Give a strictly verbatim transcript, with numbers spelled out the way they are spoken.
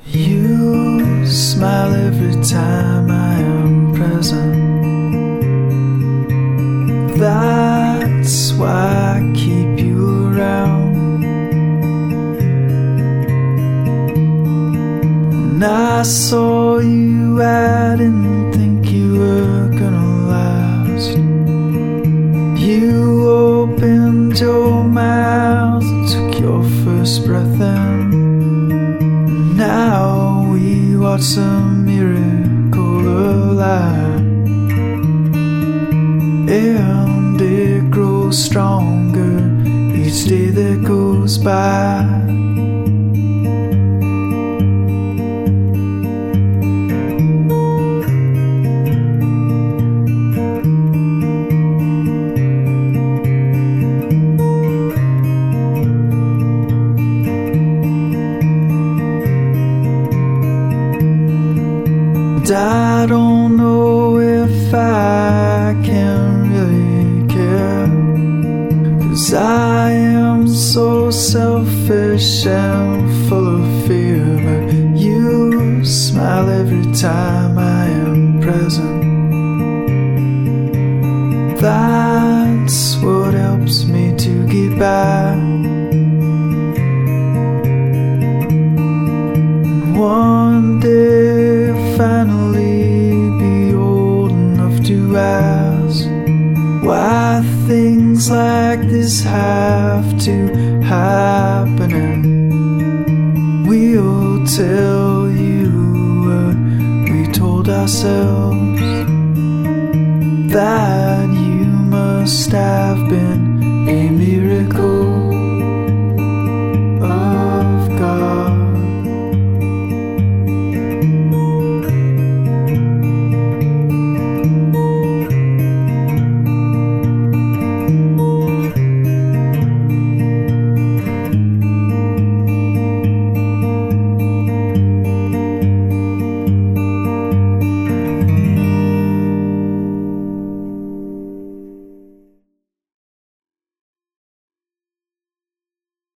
You smile every time I am present. That's why I keep you around. When I saw you, I didn't think you were gonna last. You opened your mouth and took your first breath in. Now we watch a miracle alive, and it grows stronger each day that goes by. I don't know if I can really care, 'cause I am so selfish and full of fear. But you smile every time I am present. That's what helps me to get by. One day finally be old enough to ask why things like this have to happen, and we'll tell you what we told ourselves, that you must have been a miracle.